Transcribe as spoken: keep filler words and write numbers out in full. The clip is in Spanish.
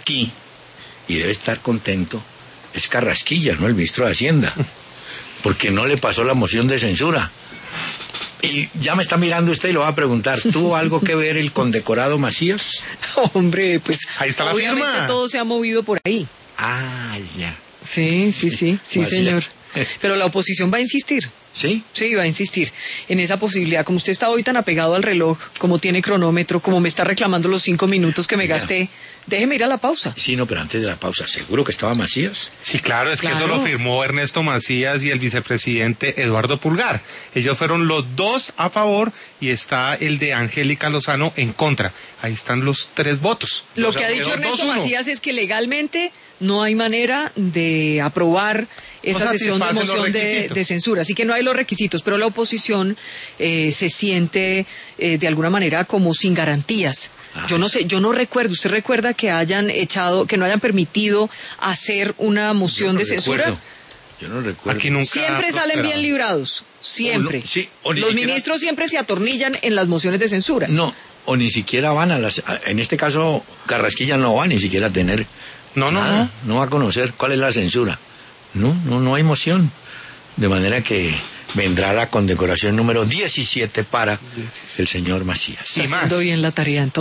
aquí, y debe estar contento, es Carrasquilla, no el ministro de Hacienda, porque no le pasó la moción de censura. Y ya me está mirando usted y lo va a preguntar, ¿tuvo algo que ver el condecorado Macías? Hombre, pues ahí está la obviamente firma. Todo se ha movido por ahí. Ah, ya. Sí, sí, sí, sí, Macías. señor. Pero la oposición va a insistir. ¿Sí? Sí, va a insistir en esa posibilidad. Como usted está hoy tan apegado al reloj, como tiene cronómetro, como me está reclamando los cinco minutos que me Ya. gasté, déjeme ir a la pausa. Sí, no, pero antes de la pausa, ¿seguro que estaba Macías? Sí, claro, es que Claro. eso lo firmó Ernesto Macías y el vicepresidente Eduardo Pulgar. Ellos fueron los dos a favor y está el de Angélica Lozano en contra. Ahí están los tres votos. Lo O sea, que ha dicho quedó Ernesto dos uno. Macías es que legalmente no hay manera de aprobar esa No sesión de satisfacen los moción de, requisitos. de censura. Así que no hay los requisitos, pero la oposición eh, se siente eh, de alguna manera como sin garantías. Ah. Yo no sé, yo no recuerdo. ¿Usted recuerda que hayan echado, que no hayan permitido hacer una moción Yo no de censura? recuerdo. Yo no recuerdo. Aquí nunca Siempre ha salen prosperado. bien librados, siempre. O no- sí, o ni Los siquiera- ministros siempre se atornillan en las mociones de censura. No, o ni siquiera van a las... a- En este caso, Carrasquilla no va ni siquiera a tener... No, no, nada, no va a conocer cuál es la censura. No, no, no hay moción. De manera que vendrá la condecoración número diecisiete para el señor Macías. Está Y más. haciendo bien la tarea entonces.